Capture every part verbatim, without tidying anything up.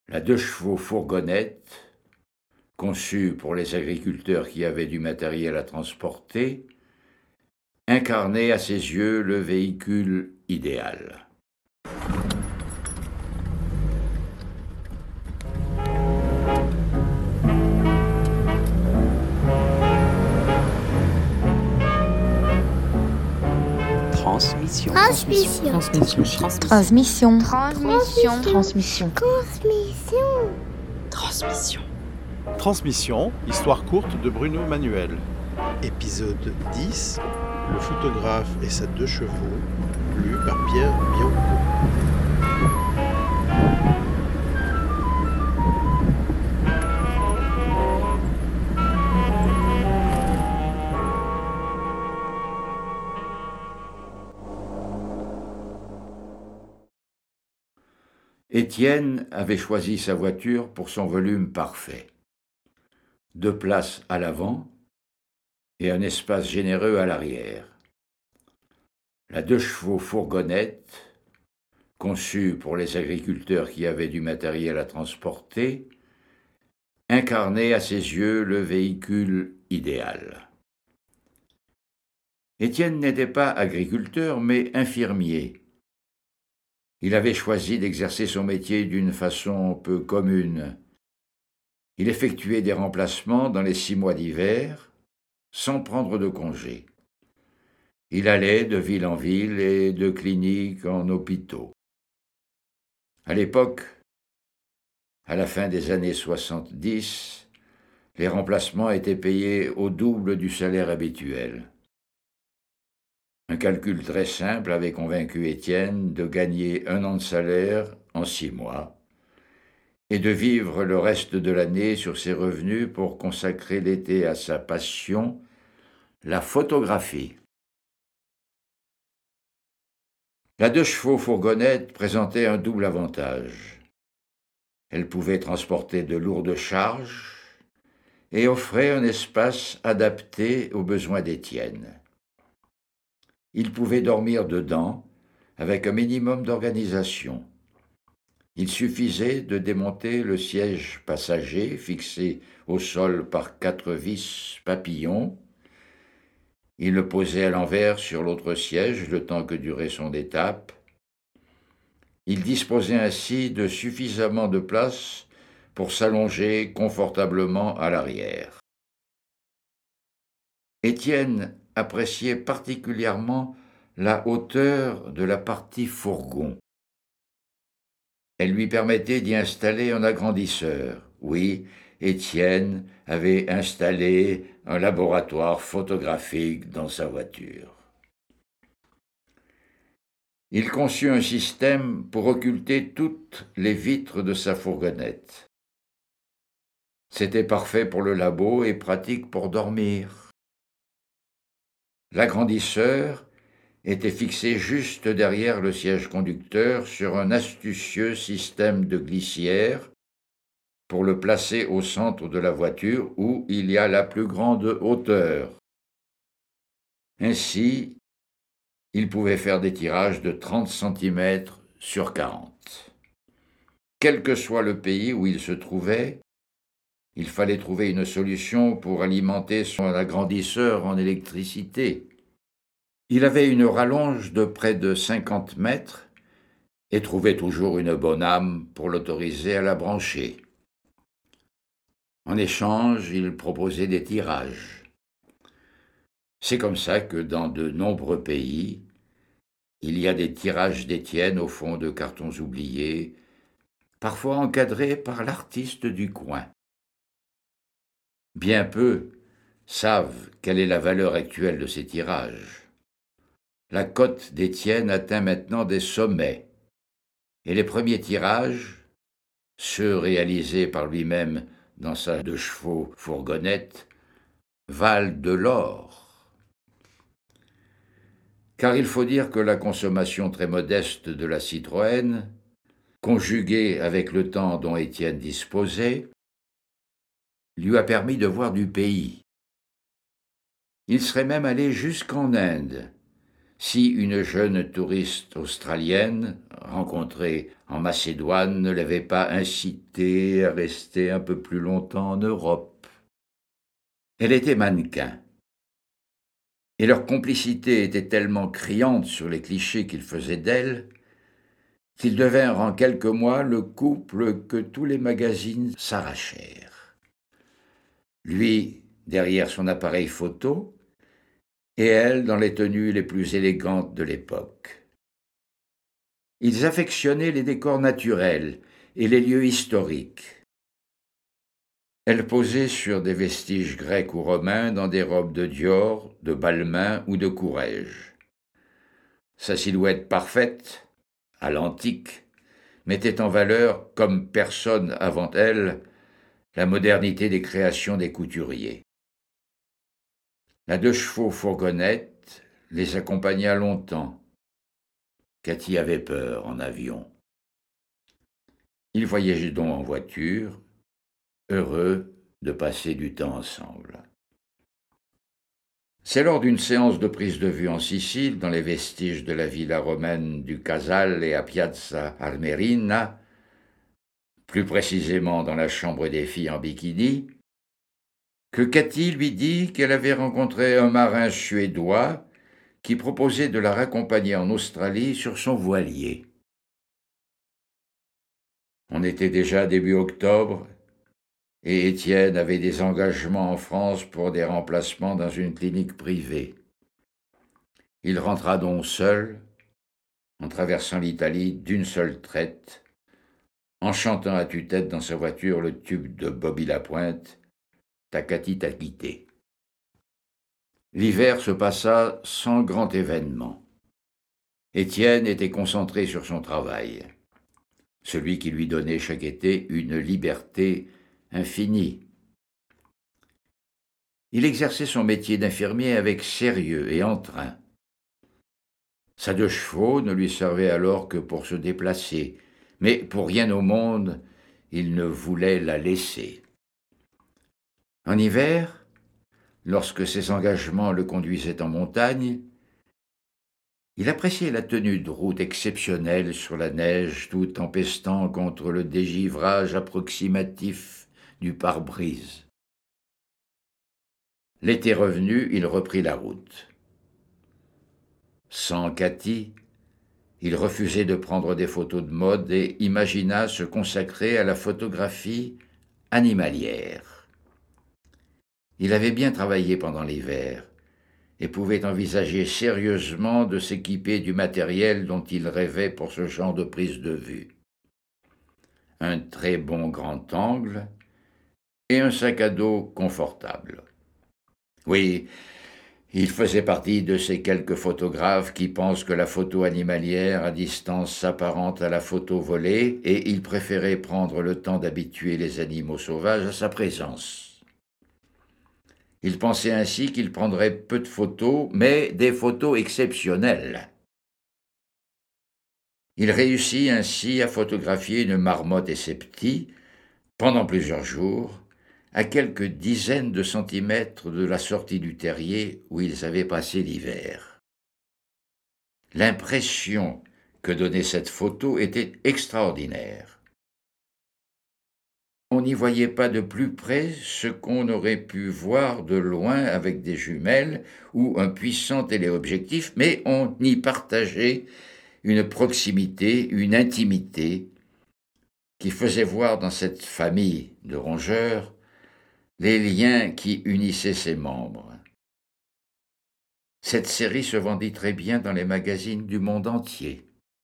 La deux chevaux fourgonnette, conçue pour les agriculteurs qui avaient du matériel à transporter, incarnait à ses yeux le véhicule idéal. Transmission. Transmission. Transmission. Transmission. Transmission. Transmission. Transmission. Transmission. Transmission, histoire courte de Bruno Manuel. Épisode dix, le photographe et sa deux chevaux, lu par Pierre Bianco. Étienne avait choisi sa voiture pour son volume parfait. Deux places à l'avant et un espace généreux à l'arrière. La deux chevaux fourgonnette, conçue pour les agriculteurs qui avaient du matériel à transporter, incarnait à ses yeux le véhicule idéal. Étienne n'était pas agriculteur, mais infirmier. Il avait choisi d'exercer son métier d'une façon peu commune. Il effectuait des remplacements dans les six mois d'hiver, sans prendre de congé. Il allait de ville en ville et de clinique en hôpitaux. À l'époque, à la fin des années soixante-dix, les remplacements étaient payés au double du salaire habituel. Un calcul très simple avait convaincu Étienne de gagner un an de salaire en six mois et de vivre le reste de l'année sur ses revenus pour consacrer l'été à sa passion, la photographie. La deux chevaux fourgonnette présentait un double avantage. Elle pouvait transporter de lourdes charges et offrait un espace adapté aux besoins d'Étienne. Il pouvait dormir dedans avec un minimum d'organisation. Il suffisait de démonter le siège passager fixé au sol par quatre vis papillons. Il le posait à l'envers sur l'autre siège le temps que durait son étape. Il disposait ainsi de suffisamment de place pour s'allonger confortablement à l'arrière. Étienne appréciait particulièrement la hauteur de la partie fourgon. Elle lui permettait d'y installer un agrandisseur. Oui, Étienne avait installé un laboratoire photographique dans sa voiture. Il conçut un système pour occulter toutes les vitres de sa fourgonnette. C'était parfait pour le labo et pratique pour dormir. L'agrandisseur était fixé juste derrière le siège conducteur sur un astucieux système de glissière pour le placer au centre de la voiture où il y a la plus grande hauteur. Ainsi, il pouvait faire des tirages de trente centimètres sur quarante. Quel que soit le pays où il se trouvait, il fallait trouver une solution pour alimenter son agrandisseur en électricité. Il avait une rallonge de près de cinquante mètres et trouvait toujours une bonne âme pour l'autoriser à la brancher. En échange, il proposait des tirages. C'est comme ça que dans de nombreux pays, il y a des tirages d'Étienne au fond de cartons oubliés, parfois encadrés par l'artiste du coin. Bien peu savent quelle est la valeur actuelle de ces tirages. La cote d'Étienne atteint maintenant des sommets, et les premiers tirages, ceux réalisés par lui-même dans sa deux chevaux fourgonnette, valent de l'or. Car il faut dire que la consommation très modeste de la Citroën, conjuguée avec le temps dont Étienne disposait, lui a permis de voir du pays. Il serait même allé jusqu'en Inde, si une jeune touriste australienne, rencontrée en Macédoine, ne l'avait pas incitée à rester un peu plus longtemps en Europe. Elle était mannequin, et leur complicité était tellement criante sur les clichés qu'ils faisaient d'elle, qu'ils devinrent en quelques mois le couple que tous les magazines s'arrachèrent. Lui, derrière son appareil photo, et elle dans les tenues les plus élégantes de l'époque. Ils affectionnaient les décors naturels et les lieux historiques. Elle posait sur des vestiges grecs ou romains dans des robes de Dior, de Balmain ou de Courrèges. Sa silhouette parfaite, à l'antique, mettait en valeur, comme personne avant elle, la modernité des créations des couturiers. La deux chevaux fourgonnette les accompagna longtemps. Cathy avait peur en avion. Ils voyageaient donc en voiture, heureux de passer du temps ensemble. C'est lors d'une séance de prise de vue en Sicile, dans les vestiges de la villa romaine du Casale et à Piazza Armerina, plus précisément dans la chambre des filles en bikini, que Cathy lui dit qu'elle avait rencontré un marin suédois qui proposait de la raccompagner en Australie sur son voilier. On était déjà début octobre, et Étienne avait des engagements en France pour des remplacements dans une clinique privée. Il rentra donc seul, en traversant l'Italie d'une seule traite, en chantant à tue-tête dans sa voiture le tube de Bobby Lapointe, « Ta Cathy t'a quitté ». L'hiver se passa sans grand événement. Étienne était concentré sur son travail, celui qui lui donnait chaque été une liberté infinie. Il exerçait son métier d'infirmier avec sérieux et entrain. Sa deux chevaux ne lui servait alors que pour se déplacer, mais pour rien au monde, il ne voulait la laisser. En hiver, lorsque ses engagements le conduisaient en montagne, il appréciait la tenue de route exceptionnelle sur la neige, tout tempestant contre le dégivrage approximatif du pare-brise. L'été revenu, il reprit la route. Sans Cathy, il refusait de prendre des photos de mode et imagina se consacrer à la photographie animalière. Il avait bien travaillé pendant l'hiver et pouvait envisager sérieusement de s'équiper du matériel dont il rêvait pour ce genre de prise de vue. Un très bon grand angle et un sac à dos confortable. Oui, il faisait partie de ces quelques photographes qui pensent que la photo animalière à distance s'apparente à la photo volée et il préférait prendre le temps d'habituer les animaux sauvages à sa présence. Il pensait ainsi qu'il prendrait peu de photos, mais des photos exceptionnelles. Il réussit ainsi à photographier une marmotte et ses petits, pendant plusieurs jours, à quelques dizaines de centimètres de la sortie du terrier où ils avaient passé l'hiver. L'impression que donnait cette photo était extraordinaire. On n'y voyait pas de plus près ce qu'on aurait pu voir de loin avec des jumelles ou un puissant téléobjectif, mais on y partageait une proximité, une intimité qui faisait voir dans cette famille de rongeurs les liens qui unissaient ses membres. Cette série se vendit très bien dans les magazines du monde entier.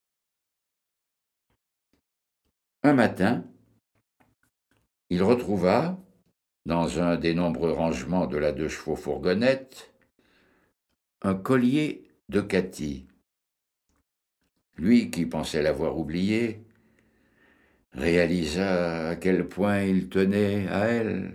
Un matin, il retrouva, dans un des nombreux rangements de la deux chevaux fourgonnette, un collier de Cathy. Lui, qui pensait l'avoir oublié, réalisa à quel point il tenait à elle.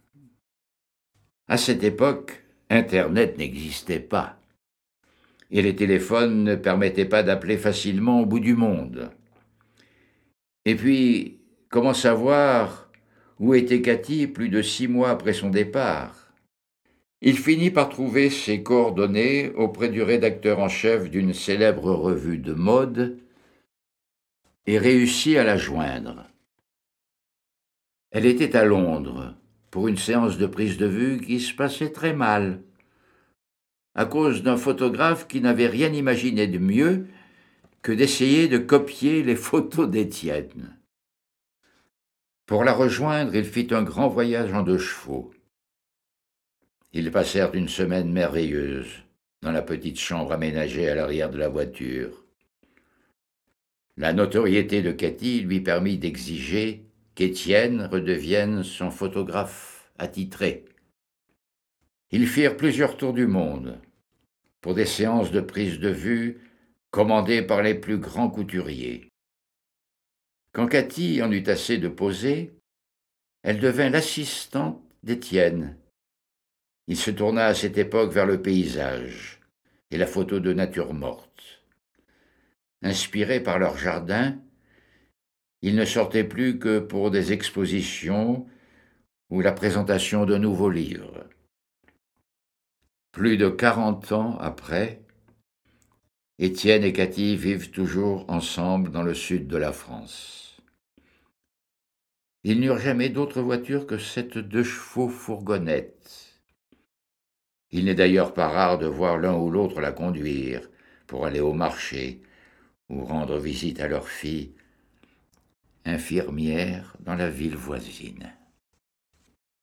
À cette époque, Internet n'existait pas, et les téléphones ne permettaient pas d'appeler facilement au bout du monde. Et puis, comment savoir où était Cathy plus de six mois après son départ? Il finit par trouver ses coordonnées auprès du rédacteur en chef d'une célèbre revue de mode et réussit à la joindre. Elle était à Londres pour une séance de prise de vue qui se passait très mal, à cause d'un photographe qui n'avait rien imaginé de mieux que d'essayer de copier les photos d'Étienne. Pour la rejoindre, il fit un grand voyage en deux chevaux. Ils passèrent une semaine merveilleuse dans la petite chambre aménagée à l'arrière de la voiture. La notoriété de Cathy lui permit d'exiger qu'Étienne redevienne son photographe attitré. Ils firent plusieurs tours du monde pour des séances de prise de vue commandées par les plus grands couturiers. Quand Cathy en eut assez de poser, elle devint l'assistante d'Étienne. Il se tourna à cette époque vers le paysage et la photo de nature morte. Inspirés par leur jardin, ils ne sortaient plus que pour des expositions ou la présentation de nouveaux livres. Plus de quarante ans après, Étienne et Cathy vivent toujours ensemble dans le sud de la France. Ils n'eurent jamais d'autre voiture que cette deux chevaux fourgonnette. Il n'est d'ailleurs pas rare de voir l'un ou l'autre la conduire pour aller au marché ou rendre visite à leur fille, infirmière dans la ville voisine.